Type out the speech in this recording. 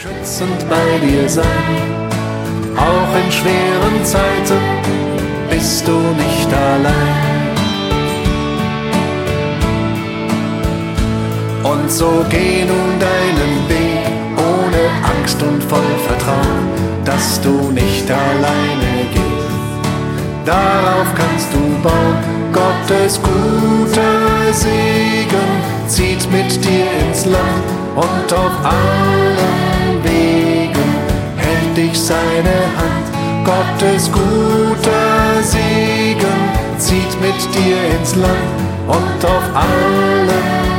schützend bei dir sein. Auch in schweren Zeiten bist du nicht allein. Und so geh nun deinen Weg ohne Angst und voll Vertrauen, dass du nicht alleine gehst. Darauf kannst du bauen. Gottes guter Segen zieht mit dir ins Land, und auf allen Wegen hält dich seine Hand. Gottes guter Segen zieht mit dir ins Land, und auf allen